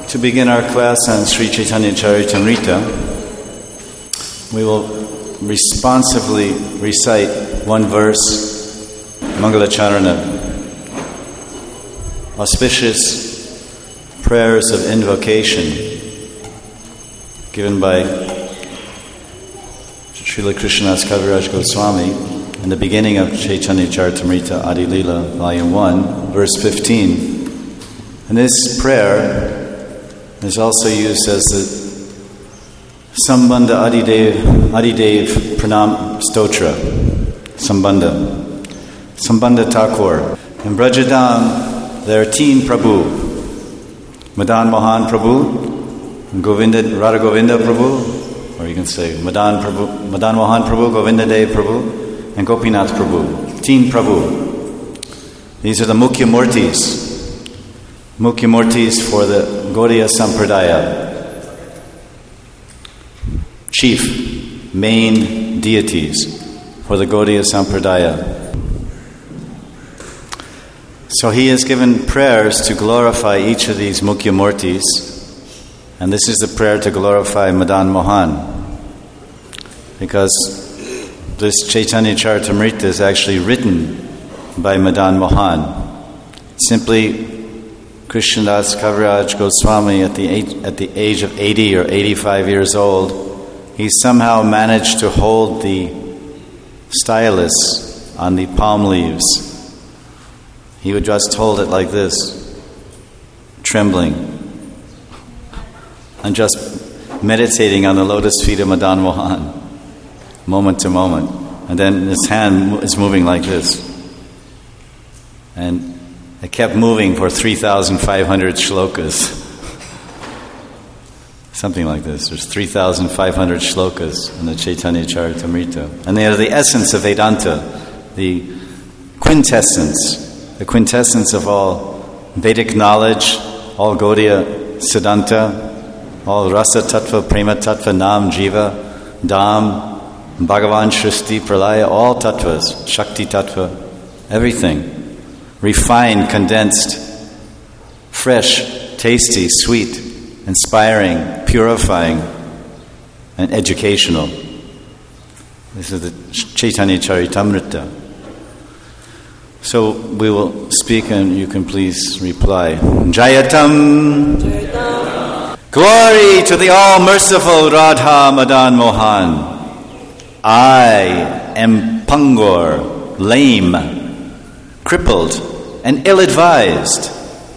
To begin our class on Sri Chaitanya Charitamrita, we will responsively recite one verse, Mangalacharana, auspicious prayers of invocation given by Srila Krishnadas Kaviraj Goswami in the beginning of Chaitanya Charitamrita Adi Lila, Volume 1, verse 15. And this prayer is also used as the Sambandha Adidev Pranam Stotra. Sambandha Thakur. In Brajadam, there are teen Prabhu. Madan Mohan Prabhu, Radha Govinda Prabhu, or you can say Madan Mohan Prabhu, Govinda Dev Prabhu, and Gopinath Prabhu. Teen Prabhu. These are the Mukhya Murtis. Mukhya Murtis for the Gaudiya Sampradaya. Chief, main deities for the Gaudiya Sampradaya. So he has given prayers to glorify each of these Mukhya Murtis, and this is the prayer to glorify Madan Mohan, because this Chaitanya Charitamrita is actually written by Madan Mohan. Simply, Krishnadas Kaviraj Goswami, at the age of 80 or 85 years old, he somehow managed to hold the stylus on the palm leaves. He would just hold it like this, trembling, and just meditating on the lotus feet of Madan Mohan, moment to moment. And then his hand is moving like this. And it kept moving for 3,500 shlokas. Something like this. There's 3,500 shlokas in the Chaitanya Charitamrita. And they are the essence of Vedanta, the quintessence of all Vedic knowledge, all Gaudiya Siddhanta, all Rasa Tattva, Prema Tattva, Nam, Jiva, Dham, Bhagavan, Shristi, Pralaya, all Tattvas, Shakti Tattva, everything. Refined, condensed, fresh, tasty, sweet, inspiring, purifying, and educational. This is the Chaitanya Charitamrita. So we will speak and you can please reply. Jayatam! Jayatam. Glory to the all-merciful Radha Madan Mohan. I am Pangur, lame, crippled, and ill-advised.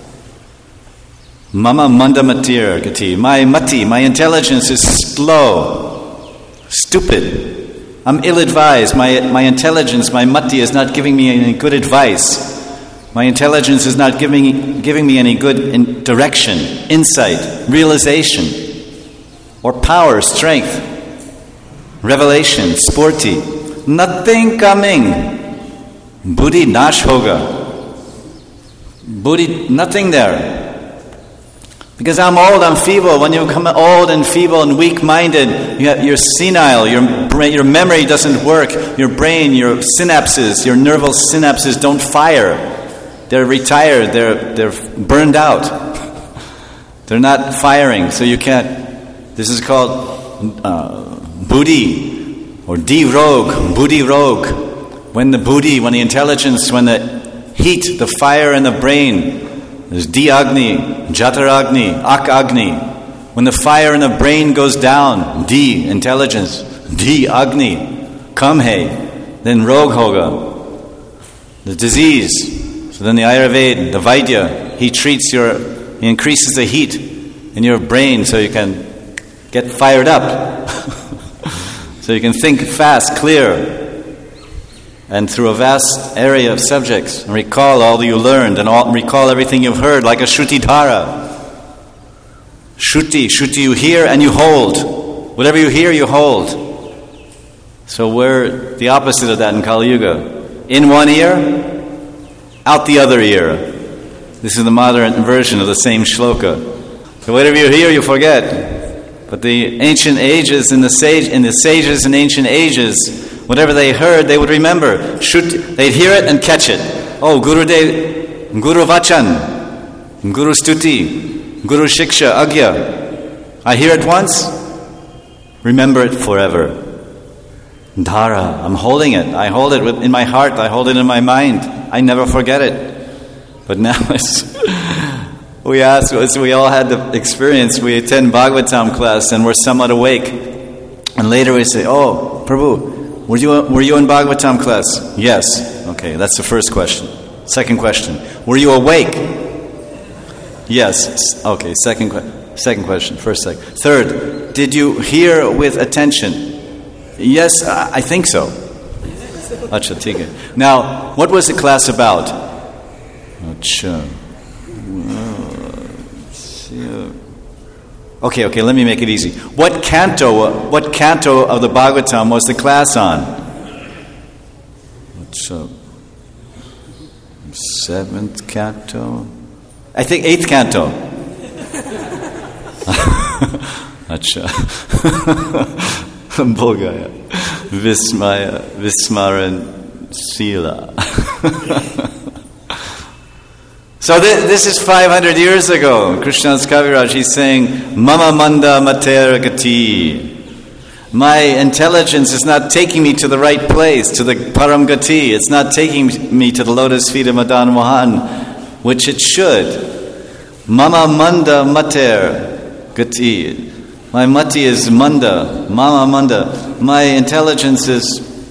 Mama Mandamatir Gati. My intelligence is slow, stupid. I'm ill-advised. My intelligence, my mati, is not giving me any good advice. My intelligence is not giving me any good direction, insight, realization, or power, strength, revelation, sporty. Nothing coming. Buddhi nash hoga. Buddhi, nothing there. Because I'm old, I'm feeble. When you become old and feeble and weak-minded, you're senile, your memory doesn't work, your brain, your synapses, your nerval synapses don't fire. They're retired, they're burned out. They're not firing, so you can't. This is called buddhi or buddhi rog. When the intelligence, when the heat, the fire in the brain, there's Di-Agni, Jataragni, Ak-Agni. When the fire in the brain goes down, Di, intelligence, Di-Agni, Kamhe, then Rog-Hoga, the disease. So then the Ayurveda, the Vaidya, he increases the heat in your brain so you can get fired up. So you can think fast, clear, and through a vast area of subjects, and recall all that you learned, and recall everything you've heard, like a Shruti Dhara. Shruti you hear and you hold. Whatever you hear, you hold. So we're the opposite of that in Kali Yuga. In one ear, out the other ear. This is the modern version of the same shloka. So whatever you hear, you forget. But the ancient ages and the sages in ancient ages, whatever they heard, they would remember. They'd hear it and catch it. Oh, Guru Vachan, Guru Stuti, Guru Shiksha, Agya. I hear it once, remember it forever. Dhara, I'm holding it. I hold it in my heart. I hold it in my mind. I never forget it. But now we all had the experience. We attend Bhagavatam class and we're somewhat awake. And later we say, oh, Prabhu, were you in Bhagavatam class? Yes. Okay, that's the first question. Second question, were you awake? Yes. Okay, second question. Third, did you hear with attention? Yes, I think so. Acha, tika. Now, what was the class about? Acha. Okay, let me make it easy. What canto of the Bhagavatam was the class on? Acha. 7th canto? I think 8th canto. Acha. Bogaya. Vismaya. Vismaran Sila. So this is 500 years ago. Krishnadas Kaviraj, he's saying, Mama Manda Mater Gati. My intelligence is not taking me to the right place, to the Param Gati. It's not taking me to the lotus feet of Madan Mohan, which it should. Mama Manda Mater Gati. My mati is Manda, Mama Manda. My intelligence is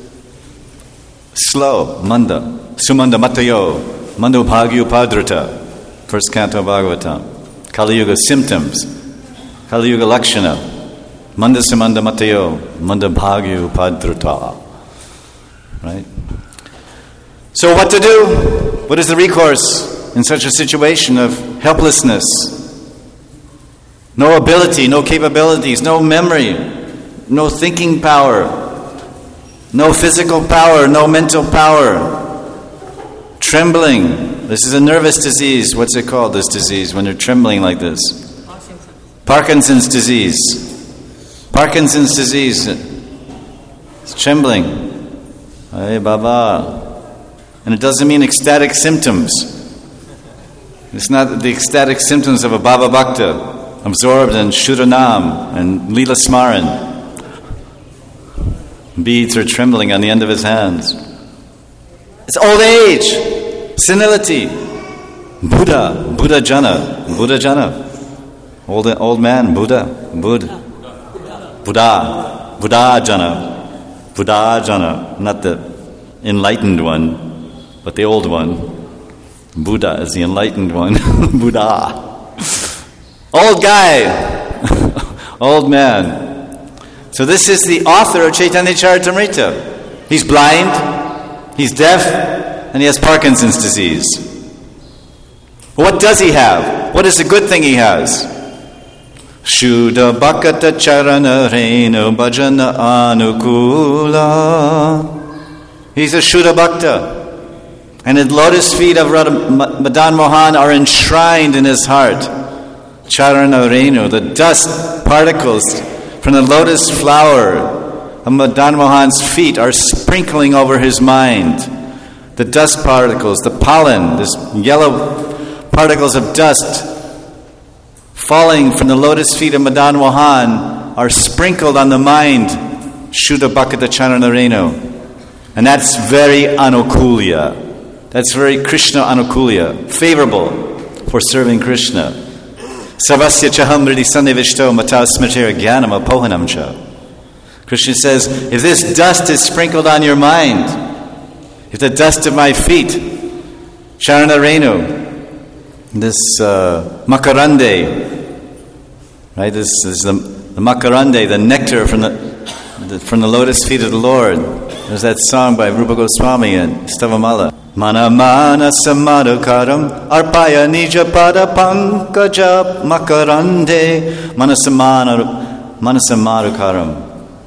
slow, Manda. Sumanda Matayo, Mando Bhagyu Padruta. First canto Bhagavatam. Kali Yuga symptoms. Kali Yuga Lakshana. Manda Sumanda Matayo, Manda Bhagyu Padruta. Right? So what to do? What is the recourse in such a situation of helplessness? No ability, no capabilities, no memory, no thinking power, no physical power, no mental power. Trembling. This is a nervous disease. What's it called, this disease, when you're trembling like this? Parkinson's disease. Parkinson's disease. It's trembling. Hey, Baba. And it doesn't mean ecstatic symptoms. It's not the ecstatic symptoms of a Baba Bhakta. Absorbed in Shuranam and Leela Smaran. Beads are trembling on the end of his hands. It's old age, senility. Buddha Jana. Old man, Buddha Jana. Not the enlightened one, but the old one. Buddha is the enlightened one. Buddha. Old guy, old man. So this is the author of Chaitanya Charitamrita. He's blind, he's deaf, and he has Parkinson's disease. What does he have? What is the good thing he has? Shuddha Bhakata Charana Renu Bhajana Anukula. He's a Shuddha Bhakta. And the lotus feet of Madan Mohan are enshrined in his heart. Charana Renu, the dust particles from the lotus flower of Madan Mohan's feet are sprinkling over his mind. The dust particles, the pollen, this yellow particles of dust falling from the lotus feet of Madan Mohan are sprinkled on the mind. Shuddha Bhakata Charana Renu. And that's very anukulya. That's very Krishna anukulya, favorable for serving Krishna. Savasya chaham ridi sannivishto mata smatir jnanam apohanam cha. Krishna says, if this dust is sprinkled on your mind, if the dust of my feet, Charana Renu, this makarande, right? This is the makarande, the nectar from the lotus feet of the Lord. There's that song by Rupa Goswami and Stavamala. Mana mana samadukaram arpaya nija pada pankaja makarande manasamadukaram.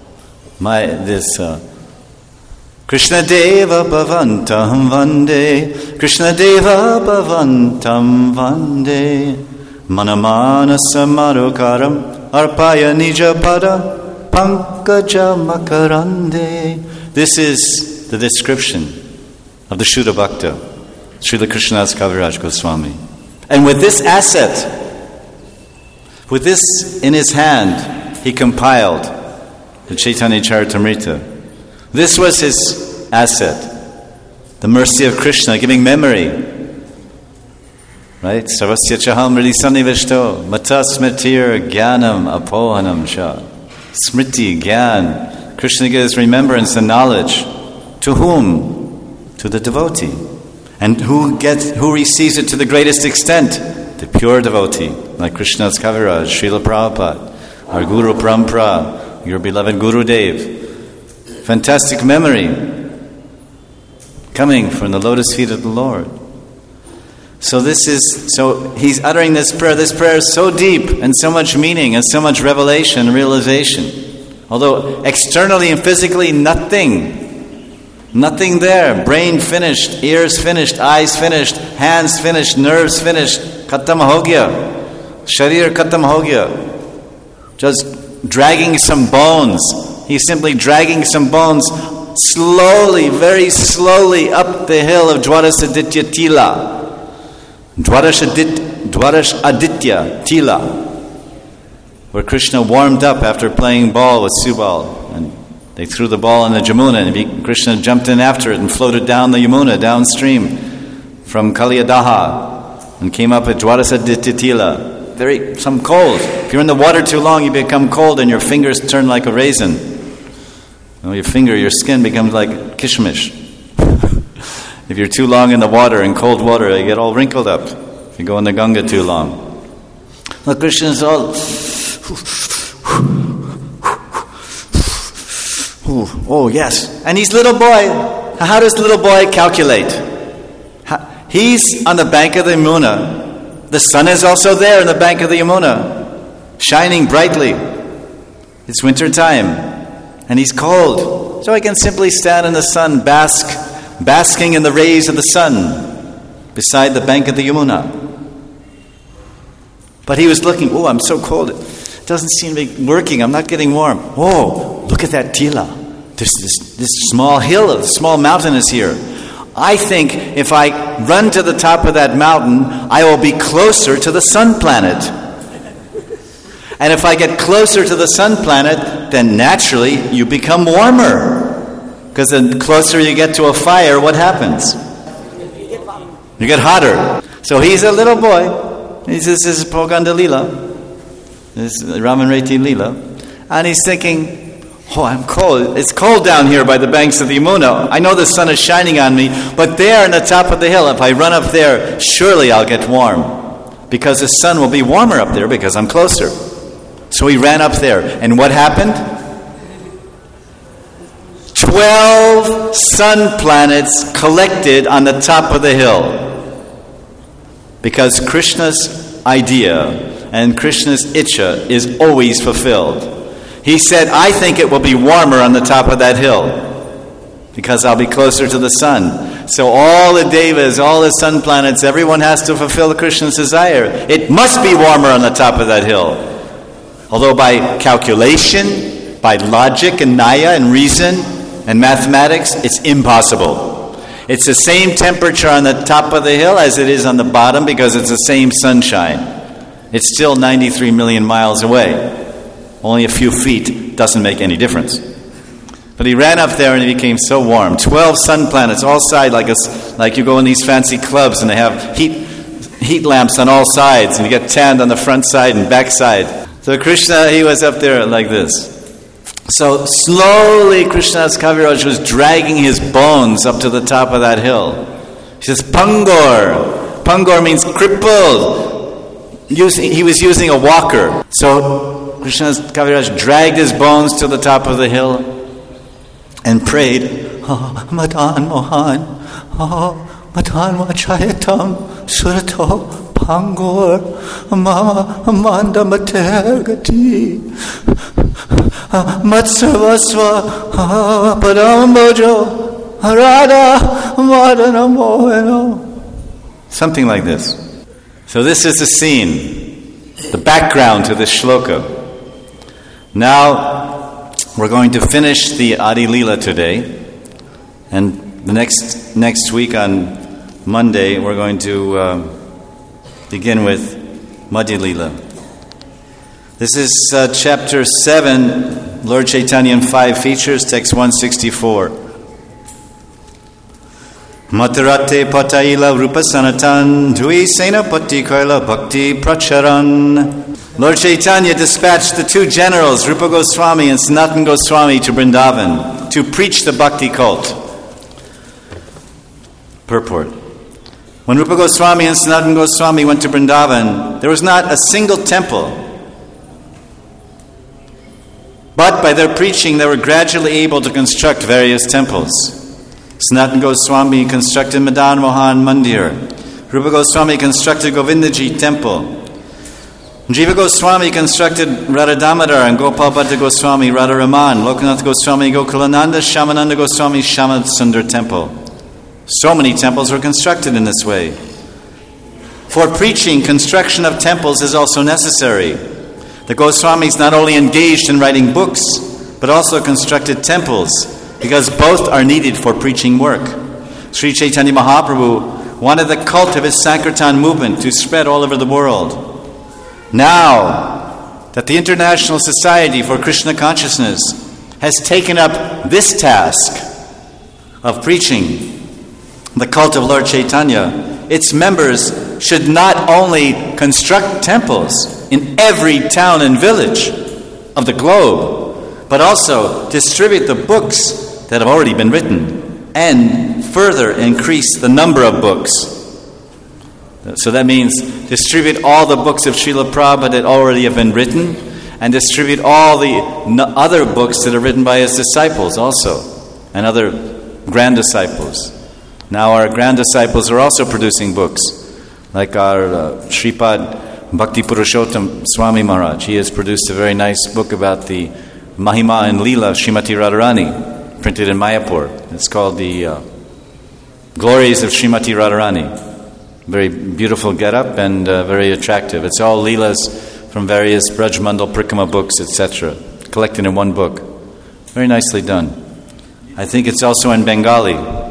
Krishna Deva Bhavantam Vande, Krishna Deva Bhavantam Vande, Manamana Samadukaram Arpaya Nija Pada Pankaja Makarande. This is the description of the Shuddha Bhakta, Srila Krishnadas Kaviraj Goswami. And with this asset, With this in his hand, he compiled the Chaitanya Charitamrita. This was his asset, the mercy of Krishna, giving memory. Right? Sarvasya chaham ridi sannivishto mata smritir jnanam apohanam sha. Smriti, Gyan. Krishna gives remembrance and knowledge. To whom? To the devotee. And who receives it to the greatest extent? The pure devotee, like Krishna's Kaviraj, Srila Prabhupada, our Guru Parampara, your beloved Guru Dev. Fantastic memory coming from the lotus feet of the Lord. So he's uttering this prayer. This prayer is so deep and so much meaning and so much revelation and realization. Although externally and physically nothing there. Brain finished, ears finished, eyes finished, hands finished, nerves finished. Khatam ho gaya. Sharir khatam ho gaya. Just dragging some bones. He's simply dragging some bones slowly, very slowly up the hill of Dwarasaditya Tila. Dwarash Aditya Tila, where Krishna warmed up after playing ball with Subal, and they threw the ball in the Jamuna, and Krishna jumped in after it and floated down the Yamuna downstream from Kaliyadaha and came up at Dwarasaditya Tila. Some cold. If you're in the water too long, you become cold and your fingers turn like a raisin. Your skin becomes like kishmish. If you're too long in the water, in cold water, they get all wrinkled up. If you go in the Ganga too long. Look, Krishna's all... Oh, yes. And he's little boy. How does little boy calculate? He's on the bank of the Yamuna. The sun is also there in the bank of the Yamuna, shining brightly. It's winter time, and he's cold. So I can simply stand in the sun, basking in the rays of the sun beside the bank of the Yamuna. But he was looking, I'm so cold. It doesn't seem to be working. I'm not getting warm. Look at that Tila. There's this small hill, a small mountain is here. I think if I run to the top of that mountain, I will be closer to the sun planet. And if I get closer to the sun planet, then naturally you become warmer. Because the closer you get to a fire, what happens? You get hotter. So he's a little boy. This is Poganda Lila. This is Ramanreti Lila. And he's thinking, I'm cold. It's cold down here by the banks of the Yamuna. I know the sun is shining on me, but there on the top of the hill, if I run up there, surely I'll get warm. Because the sun will be warmer up there because I'm closer. So he ran up there. And what happened? 12 sun planets collected on the top of the hill. Because Krishna's idea and Krishna's Icha is always fulfilled. He said, I think it will be warmer on the top of that hill because I'll be closer to the sun. So all the devas, all the sun planets, everyone has to fulfill Krishna's desire. It must be warmer on the top of that hill. Although by calculation, by logic and Naya and reason and mathematics, it's impossible. It's the same temperature on the top of the hill as it is on the bottom because it's the same sunshine. It's still 93 million miles away. Only a few feet doesn't make any difference. But he ran up there and he became so warm. 12 sun planets, all sides, like you go in these fancy clubs and they have heat lamps on all sides and you get tanned on the front side and back side. So Krishna, he was up there like this. So slowly Krishna's Kaviraj was dragging his bones up to the top of that hill. He says, Pangor. Pangor means crippled. He was using a walker. So Krishna's Kaviraj dragged his bones to the top of the hill and prayed, Madan Mohan, Madan Vachayatam, Surato, Pangor, Manda Matergati, Matsavasva, Padambojo, Radha, Madana Mohano. Something like this. So this is the scene, the background to this shloka. Now, we're going to finish the Adi Leela today, and the next week on Monday, we're going to begin with Madhya Leela. This is chapter 7, Lord Chaitanya in 5 features, text 164. Matarate pataila rupa sanatan dui sena pati kaila bhakti pracharan. Lord Chaitanya dispatched the 2 generals, Rupa Goswami and Sanatan Goswami, to Vrindavan to preach the bhakti cult. Purport. When Rupa Goswami and Sanatan Goswami went to Vrindavan, there was not a single temple. But by their preaching, they were gradually able to construct various temples. Sanatan Goswami constructed Madan Mohan Mandir. Rupa Goswami constructed Govindaji Temple. Jiva Goswami constructed Radha Damodar and Gopal Bhatta Goswami Radha Raman. Lokanath Goswami Gokulananda, Shamananda Goswami Shama Sundar Temple. So many temples were constructed in this way. For preaching, construction of temples is also necessary. The Goswamis not only engaged in writing books, but also constructed temples, because both are needed for preaching work. Sri Chaitanya Mahaprabhu wanted the cult of his Sankirtan movement to spread all over the world. Now that the International Society for Krishna Consciousness has taken up this task of preaching the cult of Lord Chaitanya, its members should not only construct temples in every town and village of the globe, but also distribute the books that have already been written and further increase the number of books. So that means distribute all the books of Srila Prabhupada that already have been written, and distribute all the other books that are written by his disciples also, and other grand disciples. Now our grand disciples are also producing books, like our Shripad Bhakti Purushottam Swami Maharaj. He has produced a very nice book about the Mahima and Leela of Srimati Radharani, printed in Mayapur. It's called the Glories of Srimati Radharani. Very beautiful get-up and very attractive. It's all Leelas from various Braj Mandal Prikrama books, etc., collected in one book. Very nicely done. I think it's also in Bengali.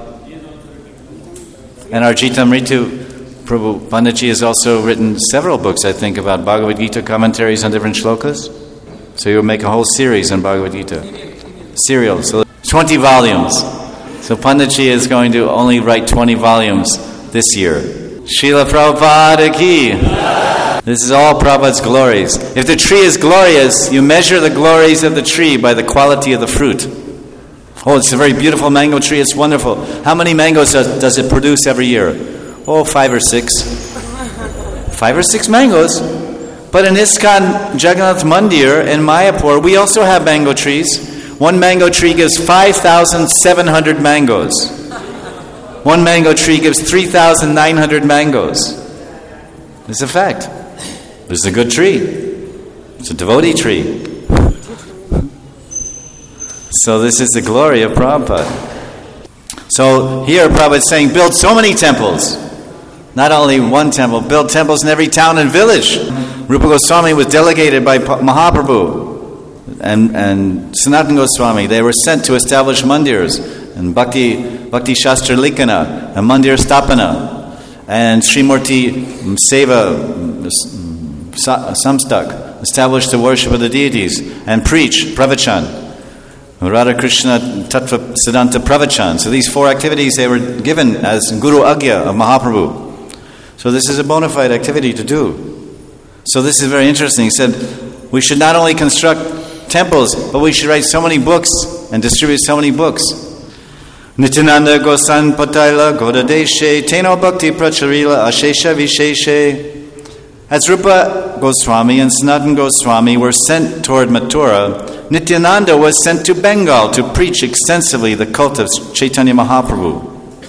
And our Jitamritu Prabhu Panditji has also written several books, I think, about Bhagavad Gita commentaries on different shlokas. So he'll make a whole series on Bhagavad Gita. Serial. So 20 volumes. So Panditji is going to only write 20 volumes this year. Srila Prabhupada ki. This is all Prabhupada's glories. If the tree is glorious, you measure the glories of the tree by the quality of the fruit. Oh, it's a very beautiful mango tree. It's wonderful. How many mangoes does it produce every year? Oh, 5 or 6. 5 or 6 mangoes. But in ISKCON Jagannath Mandir in Mayapur, we also have mango trees. One mango tree gives 5,700 mangoes. One mango tree gives 3,900 mangoes. It's a fact. This is a good tree. It's a devotee tree. So this is the glory of Prabhupada. So here Prabhupada is saying, build so many temples. Not only one temple, build temples in every town and village. Rupa Goswami was delegated by Mahaprabhu and Sanatan Goswami. They were sent to establish mandirs, and Bhakti Shastra Likana, and Mandir Stapana, and Srimurti Seva Samstak, established the worship of the deities, and preach, pravachan. Radha Krishna Tattva Siddhanta Pravachan. So these 4 activities, they were given as Guru Agya of Mahaprabhu. So this is a bona fide activity to do. So this is very interesting. He said, we should not only construct temples, but we should write so many books and distribute so many books. Nityananda Gosan Pataila Godadeshe Teno Bhakti Pracharila Ashesha Visheshe. As Rupa Goswami and Sanatan Goswami were sent toward Mathura, Nityananda was sent to Bengal to preach extensively the cult of Chaitanya Mahaprabhu.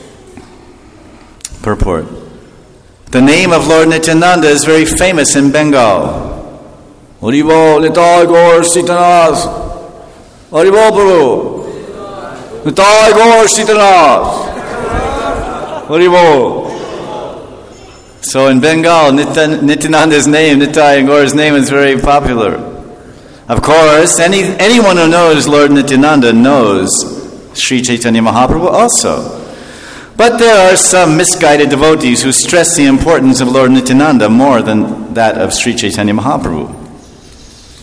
Purport. The name of Lord Nityananda is very famous in Bengal. Haribol, Nitai Gaur Sitanath. Haribol Prabhu. Nitai Gaur Sitanath. Haribol. So in Bengal, Nityananda's name, Nitai and Gaur's name is very popular. Of course, anyone who knows Lord Nityananda knows Sri Chaitanya Mahaprabhu also. But there are some misguided devotees who stress the importance of Lord Nityananda more than that of Sri Chaitanya Mahaprabhu.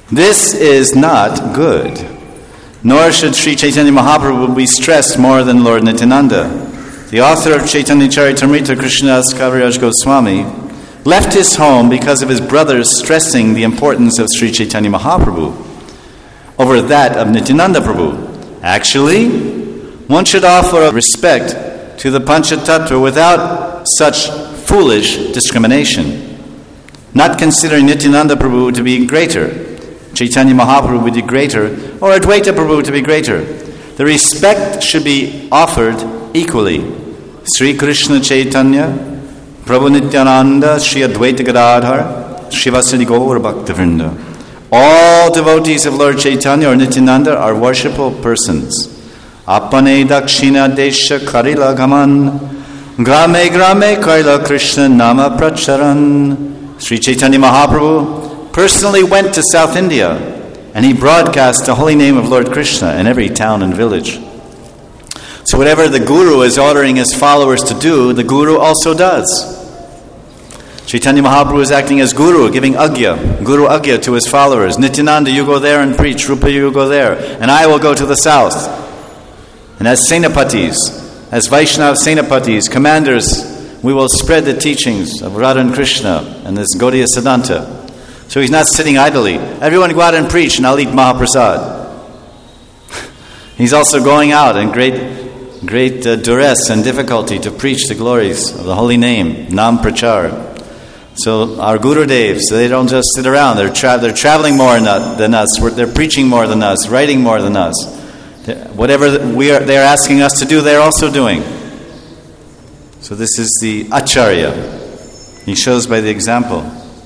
This is not good. Nor should Sri Chaitanya Mahaprabhu be stressed more than Lord Nityananda. The author of Chaitanya Charitamrita, Krishnadas Kaviraj Goswami, left his home because of his brothers stressing the importance of Sri Chaitanya Mahaprabhu over that of Nityananda Prabhu. Actually, one should offer respect to the Panchatattva without such foolish discrimination, not considering Nityananda Prabhu to be greater, Chaitanya Mahaprabhu to be greater, or Advaita Prabhu to be greater. The respect should be offered equally. Sri Krishna Chaitanya, Prabhu Nityananda, Sri Advaita Gadadhar, Srivasadi Gaura Bhaktivinoda. All devotees of Lord Chaitanya or Nityananda are worshipful persons. Apane Dakshina Desha Karila Gaman, Grame Grame Kaila Krishna Nama Pracharan. Sri Chaitanya Mahaprabhu personally went to South India, and he broadcast the holy name of Lord Krishna in every town and village. So whatever the Guru is ordering his followers to do, the Guru also does. Chaitanya Mahaprabhu is acting as Guru, giving Guru Agya to his followers. Nityananda, you go there and preach. Rupa, you go there. And I will go to the south. And as Senapatis, as Vaishnava Senapatis, commanders, we will spread the teachings of Radha and Krishna and this Gaudiya Siddhanta. So he's not sitting idly. Everyone go out and preach and I'll eat Mahaprasad. He's also going out in great duress and difficulty to preach the glories of the holy name, Nam Prachar. So our Gurudevs, they don't just sit around. They're traveling more than us. They're preaching more than us, writing more than us. Whatever they're asking us to do, they're also doing. So this is the Acharya. He shows by the example.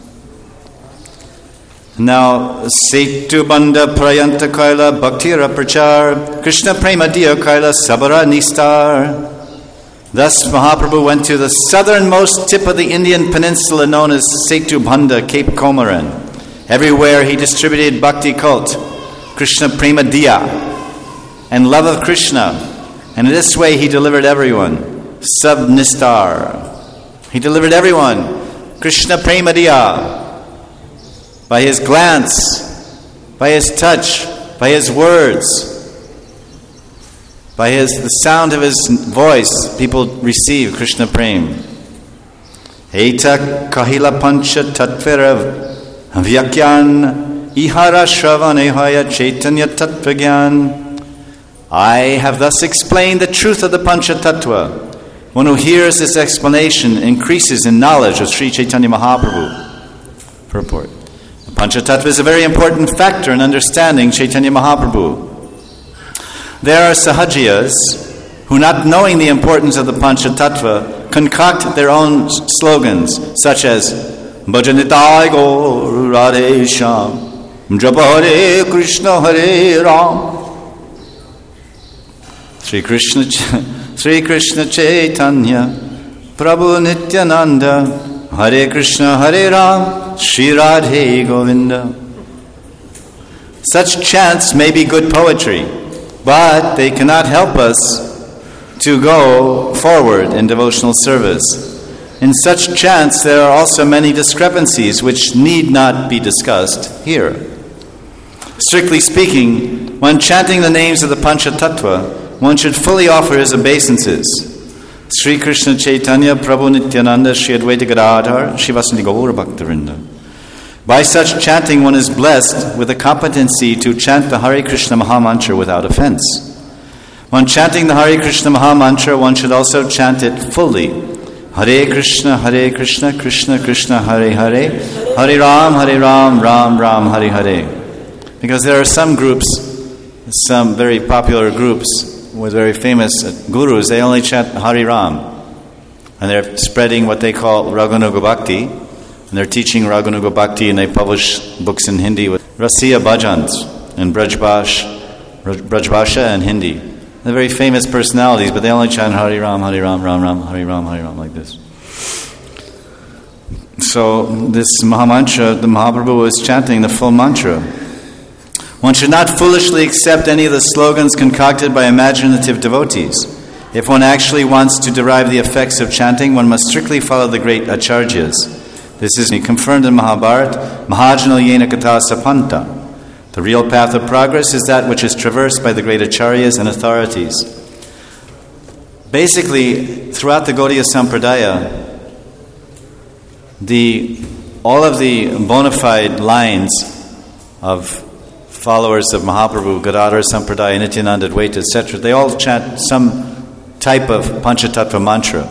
Now, Setu Banda Prayanta Kaila Bhaktira Prachar Krishna Prema Diya Kaila Sabara Nistar. Thus Mahaprabhu went to the southernmost tip of the Indian peninsula known as Setu Banda, Cape Comorin. Everywhere he distributed bhakti cult, Krishna Prema Diya, and love of Krishna. And in this way he delivered everyone. Sab Nistar. He delivered everyone. Krishna Prema Diya. By his glance, by his touch, by his words, by the sound of his voice, people receive Krishna Prem. Eta kahila pancha tatvera vyakyan ihara shravanehaya chaitanya tattvagyan. I have thus explained the truth of the Pancha Tattva. One who hears this explanation increases in knowledge of Sri Chaitanya Mahaprabhu. Purport. The Panchatattva is a very important factor in understanding Chaitanya Mahaprabhu. There are Sahajiyas who, not knowing the importance of the Panchatattva, concoct their own slogans, such as Bhajanitai Gaur Radhe Shyam Japa Hare Krishna Hare Ram Sri Krishna Chaitanya Prabhu Nityananda Hare Krishna Hare Ram Shri Radhe Govinda. Such chants may be good poetry, but they cannot help us to go forward in devotional service. In such chants there are also many discrepancies which need not be discussed here. Strictly speaking, when chanting the names of the Panchatattva, one should fully offer his obeisances. Sri Krishna Chaitanya Prabhu Nityananda Sri Advaita Gadadhar Srivasadi Gaura Bhaktivinoda. By such chanting, one is blessed with the competency to chant the Hare Krishna Mahamantra without offense. When chanting the Hare Krishna Mahamantra, one should also chant it fully. Hare Krishna, Krishna Krishna, Hare Hare, Hare Ram, Ram Ram, Hare Hare. Because there are some groups, some very popular groups with very famous gurus, they only chant Hare Ram. And they're spreading what they call Raghunuga Bhakti. And they're teaching Raghunuga Bhakti, and they publish books in Hindi with Rasiya Bhajans and Brajbhasha and Hindi. They're very famous personalities, but they only chant Hare Ram, Ram Ram, Hare Ram, like this. So this Mahamantra, the Mahaprabhu was chanting the full mantra. One should not foolishly accept any of the slogans concocted by imaginative devotees. If one actually wants to derive the effects of chanting, one must strictly follow the great acharyas. This is confirmed in Mahabharata, Mahajano Yena Katha Sapanta. The real path of progress is that which is traversed by the great acharyas and authorities. Basically, throughout the Gaudiya Sampradaya, all of the bona fide lines of followers of Mahaprabhu, Gadadhara Sampradaya, Nityananda, Advaita, etc., they all chant some type of Panchatattva mantra.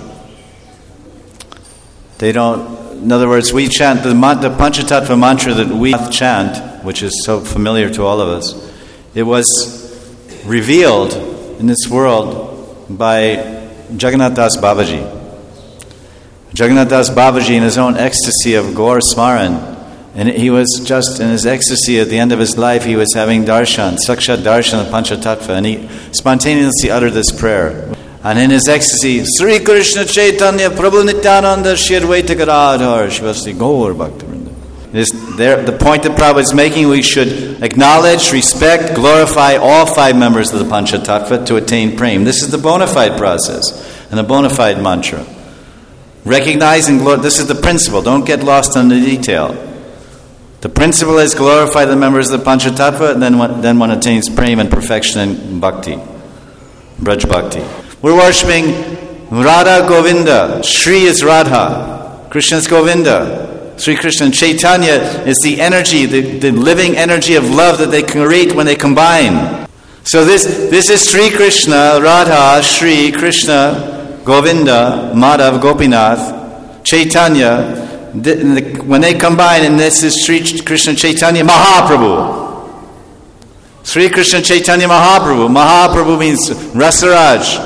They don't, in other words, we chant the Panchatattva mantra that we chant, which is so familiar to all of us. It was revealed in this world by Jagannath Das Babaji. Jagannath Das Babaji, in his own ecstasy of Gaur Smaran, and he was just in his ecstasy at the end of his life, he was having darshan, sakshat darshan of Panchatattva, and he spontaneously uttered this prayer. And in his ecstasy, Sri Krishna Chaitanya Prabhu Nityananda Shri Advaita Gadadhar Shivasti Gaur Bhaktivinoda. The point that Prabhupada is making, we should acknowledge, respect, glorify all 5 members of the Panchatattva to attain prema. This is the bona fide process and the bona fide mantra. Recognize and glorify. This is the principle. Don't get lost in the detail. The principle is glorify the members of the Panchatattva, and then one attains prema and perfection in bhakti, Braj Bhakti. We're worshipping Radha Govinda. Shri is Radha. Krishna is Govinda. Sri Krishna and Chaitanya is the energy, the living energy of love that they create when they combine. So this is Sri Krishna, Radha, Shri Krishna, Govinda, Madhav, Gopinath, Chaitanya. When they combine, and this is Sri Krishna Chaitanya Mahaprabhu. Sri Krishna Chaitanya Mahaprabhu. Mahaprabhu means Rasaraj.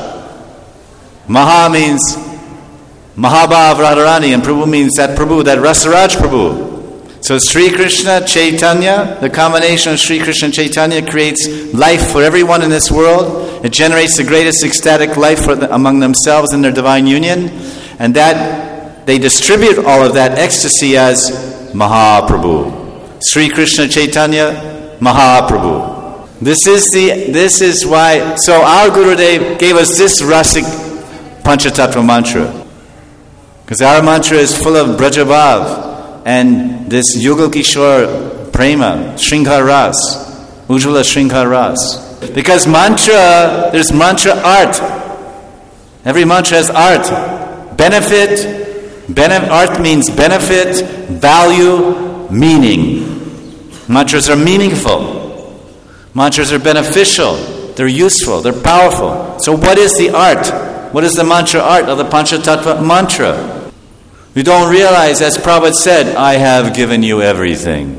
Maha means Mahabhav Radharani, and Prabhu means that Prabhu, that Rasaraj Prabhu. So Sri Krishna Chaitanya, the combination of Sri Krishna Chaitanya creates life for everyone in this world. It generates the greatest ecstatic life among themselves in their divine union, and that they distribute all of that ecstasy as Mahaprabhu. Sri Krishna Chaitanya Mahaprabhu. This is why. So our Gurudev gave us this Rasik Panchatattva mantra, because our mantra is full of Brajabhav and this Yugal Kishore Prema, Shringar Ras, Ujjvala Shringar Ras. Because mantra, there's mantra art. Every mantra has art. Benefit. Art means benefit, value, meaning. Mantras are meaningful. Mantras are beneficial. They're useful. They're powerful. So what is the art? What is the mantra art of the Panchatattva mantra? You don't realize, as Prabhupada said, I have given you everything.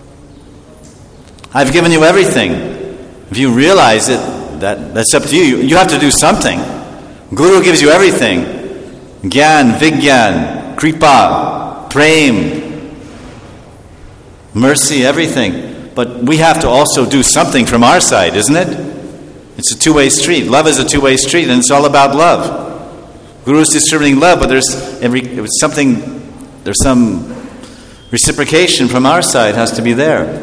I've given you everything. If you realize it, that's up to you. You have to do something. Guru gives you everything. Gyan, Vigyan, Kripa, Prem, mercy, everything. But we have to also do something from our side, isn't it? It's a two-way street. Love is a two-way street, and it's all about love. Guru is distributing love, but there's some reciprocation from our side has to be there.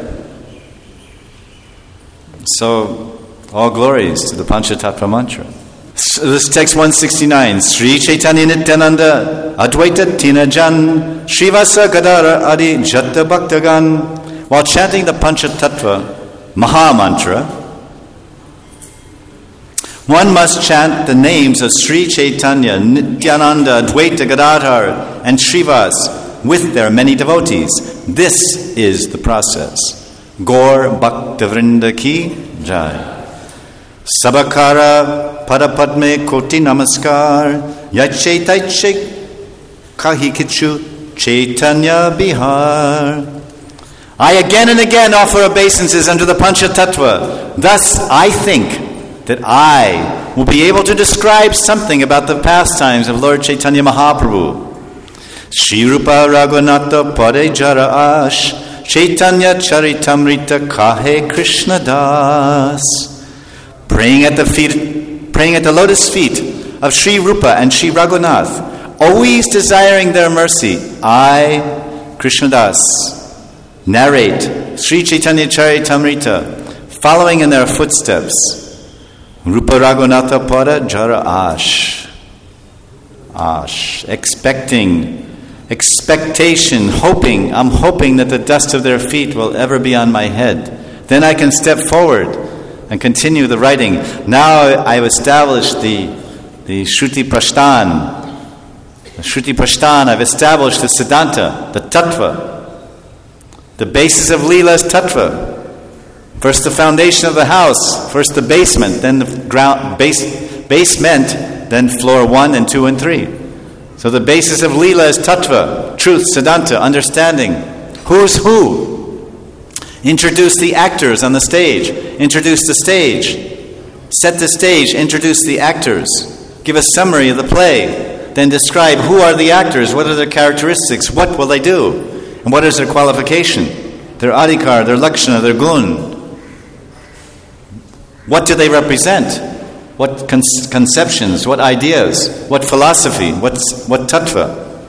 So, all glories to the Panchatattva mantra. So this text 169. Sri Chaitanya Nityananda Advaita Tinajan Srivasa Gadara Adi Jatta Bhaktagan. While chanting the Panchatattva Maha Mantra, one must chant the names of Sri Chaitanya, Nityananda, Advaita Gadadhar, and Srivas with their many devotees. This is the process. Gaur Bhaktivinoda ki Jai. Sabakara Padapadme Koti Namaskar Yachetaitchik Kahikichu Chaitanya Bihar. I again and again offer obeisances unto the Panchatattva. Thus I think that I will be able to describe something about the pastimes of Lord Chaitanya Mahaprabhu. Shri Rupa Raghunatha Pade Jara Ash Chaitanya Charitamrita Kahe Krishna Das. Praying at the lotus feet of Sri Rupa and Sri Raghunath, always desiring their mercy, I, Krishna Das, narrate Sri Chaitanya Charitamrita, following in their footsteps. Rupa Raghunatha Pada Jara Ash. Expectation, hoping. I'm hoping that the dust of their feet will ever be on my head. Then I can step forward and continue the writing. Now I've established the Shruti Prashtan. The Shruti Prashtan, I've established the Siddhanta, the Tattva. The basis of Leela is Tattva. First the foundation of the house, first the basement, then the ground, basement, then floor 1 and 2 and 3. So the basis of Leela is Tattva, truth, Siddhanta, understanding. Who's who? Introduce the actors on the stage. Introduce the stage. Set the stage. Introduce the actors. Give a summary of the play. Then describe who are the actors, what are their characteristics, what will they do, and what is their qualification, their adhikar, their lakshana, their gun. What do they represent? What conceptions, what ideas, what philosophy, what tattva?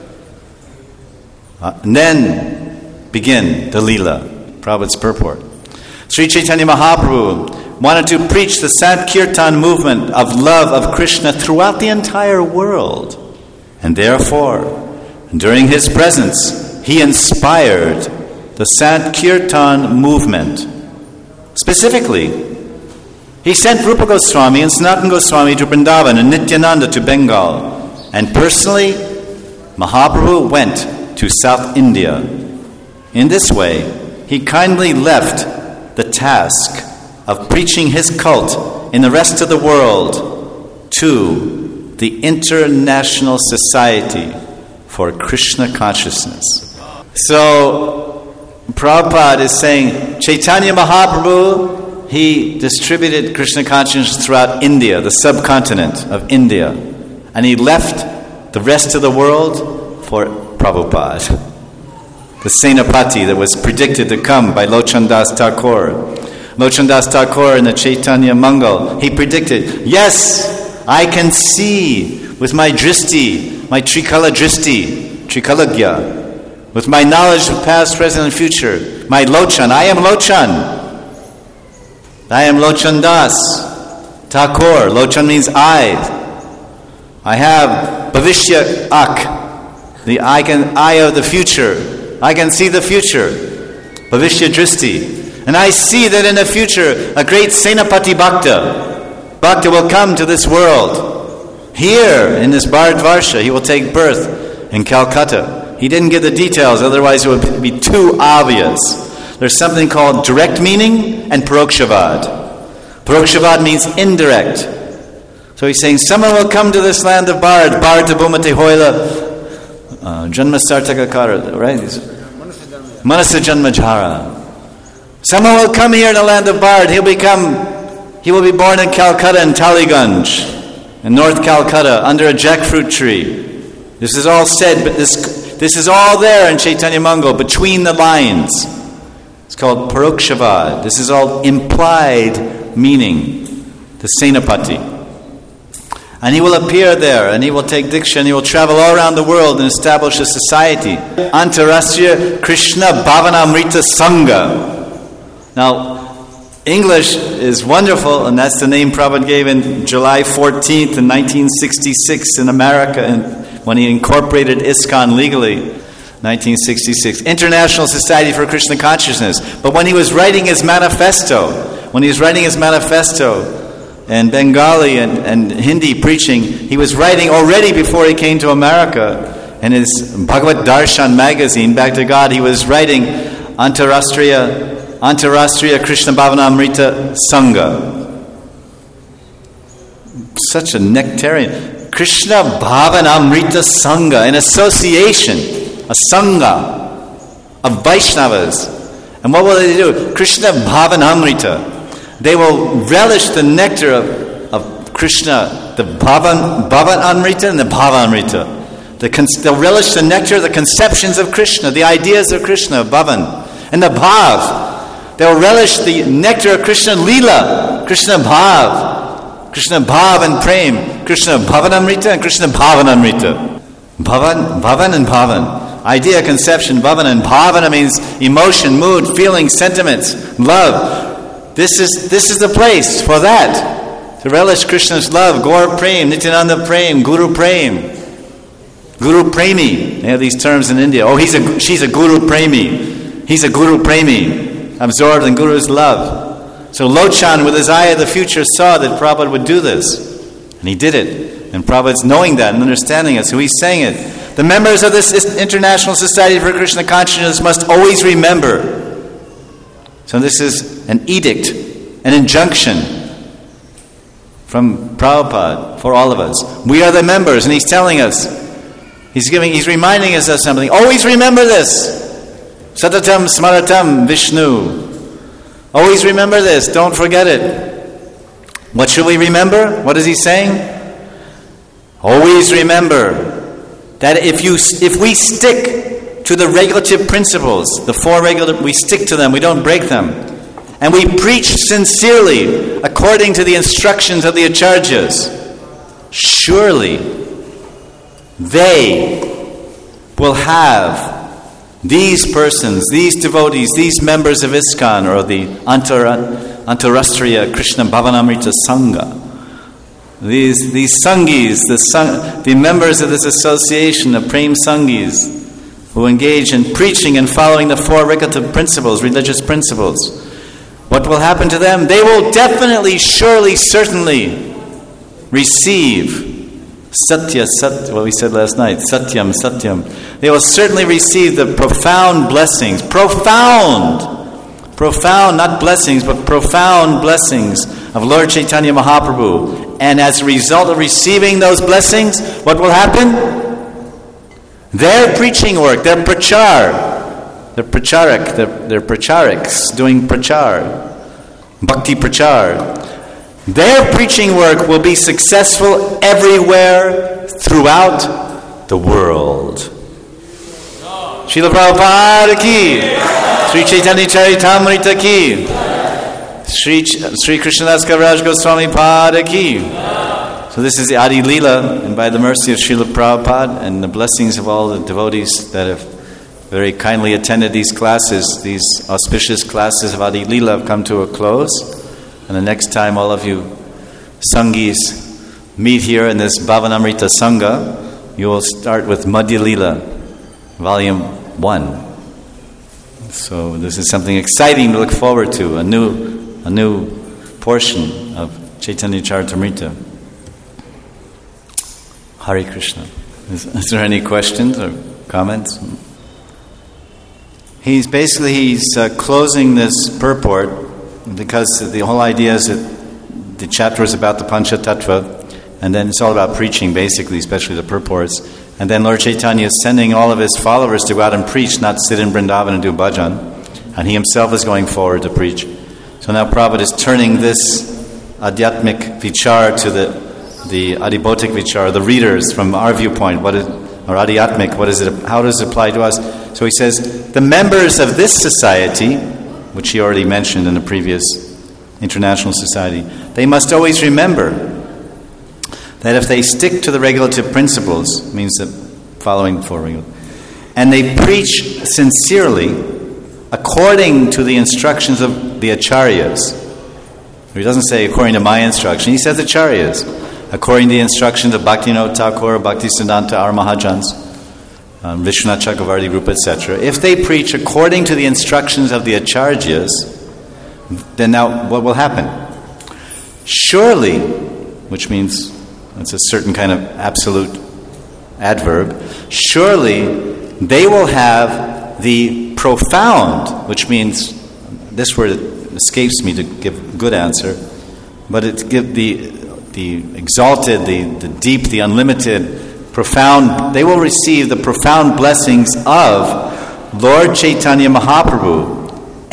And then begin the Leela. Prabhupada's purport. Sri Chaitanya Mahaprabhu wanted to preach the Sankirtan movement of love of Krishna throughout the entire world. And therefore, during his presence, he inspired the Sankirtan movement. Specifically, he sent Rupa Goswami and Sanatana Goswami to Vrindavan and Nityananda to Bengal. And personally, Mahaprabhu went to South India. In this way, he kindly left the task of preaching his cult in the rest of the world to the International Society for Krishna Consciousness. So, Prabhupada is saying, Chaitanya Mahaprabhu, he distributed Krishna consciousness throughout India, the subcontinent of India, and he left the rest of the world for Prabhupada. The Senapati that was predicted to come by Lochan Das Thakur. Lochan Das Thakur in the Chaitanya Mangal, he predicted, yes, I can see with my dristi, my Trikala dristi, Trikalagya, with my knowledge of past, present, and future, my Lochan, I am Lochan. I am Lochan Das Thakur. Lochan means I. I have Bhavishya Ak, the eye of the future. I can see the future, Bhavishya Dristi. And I see that in the future, a great Senapati Bhakta will come to this world. Here, in this Bharatvarsha, he will take birth in Calcutta. He didn't give the details, otherwise it would be too obvious. There's something called direct meaning and parokshavad. Parokshavad means indirect. So he's saying, someone will come to this land of Bharat, Bharata Bhumate Hoila, Janma Sartakakara, right? Manasa Janma Jhara. Someone will come here in the land of Bharat. He will be born in Calcutta in Taliganj, in North Calcutta, under a jackfruit tree. This is all said, but this is all there in Chaitanya Mangal, between the lines. It's called Parokshavad. This is all implied meaning. The Senapati. And he will appear there, and he will take diksha, and he will travel all around the world and establish a society. Antarashtriya Krishna Bhavanamrita Sangha. Now, English is wonderful, and that's the name Prabhupada gave in July 14th in 1966 in America, when he incorporated ISKCON legally, 1966. International Society for Krishna Consciousness. But when he was writing his manifesto, and Bengali and Hindi preaching, he was writing already before he came to America. In his Bhagavad Darshan magazine, Back to God, he was writing Antarashtriya Krishna Bhavanamrita Sangha. Such a nectarian. Krishna Bhavanamrita Sangha, an association, a Sangha of Vaishnavas. And what will they do? Krishna Bhavanamrita. They will relish the nectar of Krishna, the Bhavan Amrita and the Bhava Amrita. They'll relish the nectar, the conceptions of Krishna, the ideas of Krishna, Bhavan. And the Bhav. They'll relish the nectar of Krishna Leela, Krishna Bhav. Krishna Bhav and Prem. Krishna Bhavan Amrita and Krishna Bhavan Amrita. Bhavan and Bhavan. Idea, conception, Bhavan, and Bhavana means emotion, mood, feeling, sentiments, love. This is the place for that. To relish Krishna's love, Gaur Prem, Nityananda Prem, Guru Prem. Guru Premi. They have these terms in India. Oh, she's a Guru Premi. He's a Guru Premi. absorbed in Guru's love. So Lochan, with his eye of the future, saw that Prabhupada would do this. And he did it. And Prabhupada's knowing that and understanding it, so he's saying it. The members of this International Society for Krishna Consciousness must always remember. So this is an edict, an injunction from Prabhupada for all of us. We are the members, and he's telling us, he's reminding us of something. Always remember this. Satatam smaratam Vishnu. Always remember this. Don't forget it. What should we remember? What is he saying? Always remember that if we stick to the regulative principles, the four regulative, we stick to them, we don't break them, and we preach sincerely according to the instructions of the Acharyas, surely they will have these persons, these devotees, these members of ISKCON or the Antarashtriya Krishna Bhavanamrita Sangha, these Sangis, the members of this association of Prem Sangis who engage in preaching and following the four regulative principles, religious principles, what will happen to them? They will definitely, surely, certainly receive Satya, what we said last night, Satyam, Satyam. They will certainly receive the profound blessings, profound, not blessings, but profound blessings of Lord Chaitanya Mahaprabhu. And as a result of receiving those blessings, what will happen? Their preaching work, their prachar, their prachariks doing prachar, bhakti prachar, their preaching work will be successful everywhere throughout the world. Srila Prabhupada ki, Sri Chaitanya Charitamrita ki, Sri Krishnadas Kaviraj Goswami Pada ki. So this is the Adi Leela, and by the mercy of Srila Prabhupada and the blessings of all the devotees that have very kindly attended these classes, these auspicious classes of Adi Leela have come to a close. And the next time all of you Sangis meet here in this Bhavanamrita Sangha, you will start with Madhya Leela, Volume 1. So this is something exciting to look forward to, a new portion of Chaitanya Charitamrita. Hare Krishna. Is there any questions or comments? He's closing this purport, because the whole idea is that the chapter is about the Pancha Tattva, and then it's all about preaching, basically, especially the purports. And then Lord Chaitanya is sending all of his followers to go out and preach, not sit in Vrindavan and do bhajan. And he himself is going forward to preach. So now Prabhupada is turning this adhyatmic vichar to the adhibautik vichar, the readers from our viewpoint, or adhyatmic, what is it? How does it apply to us? So he says, the members of this society, which he already mentioned in the previous International Society, they must always remember that if they stick to the regulative principles, means that following the four regulative, and they preach sincerely according to the instructions of the Acharyas. He doesn't say according to my instruction, he says Acharyas, according to the instructions of Bhaktivinoda Thakur, Bhaktisiddhanta, our Mahajans, Vishwanath Chakravarti group, etc. If they preach according to the instructions of the Acharyas, then now what will happen? Surely, which means it's a certain kind of absolute adverb, surely they will have the profound, which means, this word escapes me to give a good answer, but it's give the exalted, the deep, the unlimited, profound, they will receive the profound blessings of Lord Chaitanya Mahaprabhu.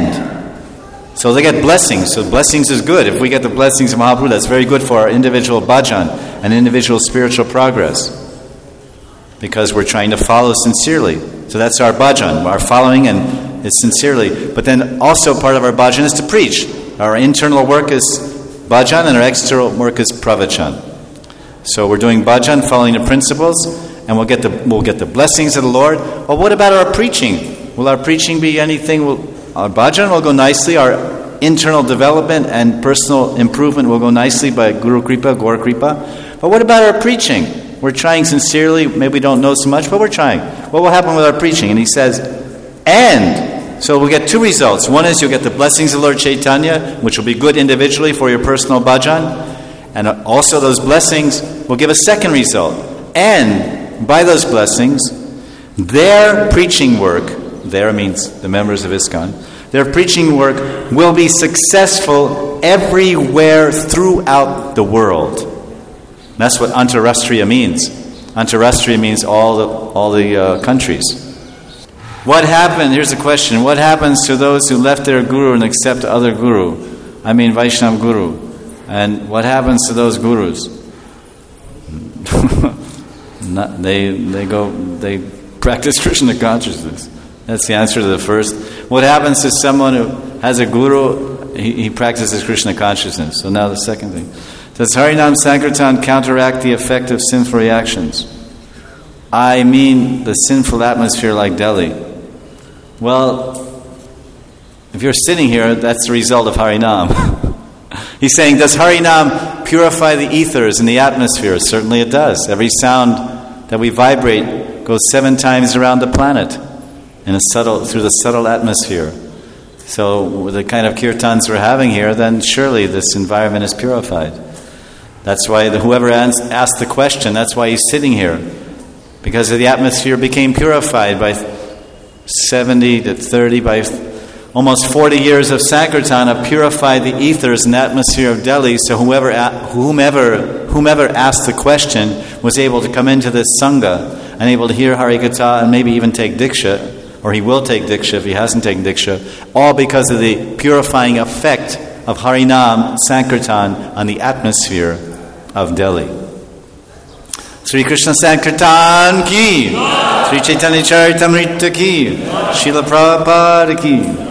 And so they get blessings. So blessings is good. If we get the blessings of Mahaprabhu, that's very good for our individual bhajan and individual spiritual progress, because we're trying to follow sincerely. So that's our bhajan. Our following and is sincerely. But then also part of our bhajan is to preach. Our internal work is bhajan and our external work is pravachan. So we're doing bhajan, following the principles, and we'll get the blessings of the Lord. Well, what about our preaching? Will our preaching be anything? Our bhajan will go nicely. Our internal development and personal improvement will go nicely by Guru Kripa, Gaur Kripa. But what about our preaching? We're trying sincerely. Maybe we don't know so much, but we're trying. What will happen with our preaching? And he says, and So we'll get two results. One is you'll get the blessings of Lord Chaitanya, which will be good individually for your personal bhajan. And also those blessings will give a second result. And by those blessings, their preaching work, there means the members of ISKCON, their preaching work will be successful everywhere throughout the world. That's what Antarashtriya means. Antarashtriya means all the countries. What happened? Here's the question. What happens to those who left their guru and accept other guru? I mean Vaishnava guru. And what happens to those gurus? They practice Krishna consciousness. That's the answer to the first. What happens to someone who has a guru? He practices Krishna consciousness. So now the second thing. Does Harinam Sankirtan counteract the effect of sinful reactions? I mean the sinful atmosphere like Delhi. Well, if you're sitting here, that's the result of Harinam. He's saying, does Harinam purify the ethers and the atmosphere? Certainly it does. Every sound that we vibrate goes 7 times around the planet through the subtle atmosphere. So with the kind of kirtans we're having here, then surely this environment is purified. That's why whoever asked the question, that's why he's sitting here. Because the atmosphere became purified by 70 to 30, by almost 40 years of Sankirtan have purified the ethers and atmosphere of Delhi, so whomever asked the question was able to come into this Sangha and able to hear Harikatha and maybe even take Diksha, or he will take Diksha if he hasn't taken Diksha, all because of the purifying effect of Harinam Sankirtan on the atmosphere of Delhi. Sri Krishna Sankirtan ki, Sri Chaitanya Charitamrita ki, Srila Prabhupada ki.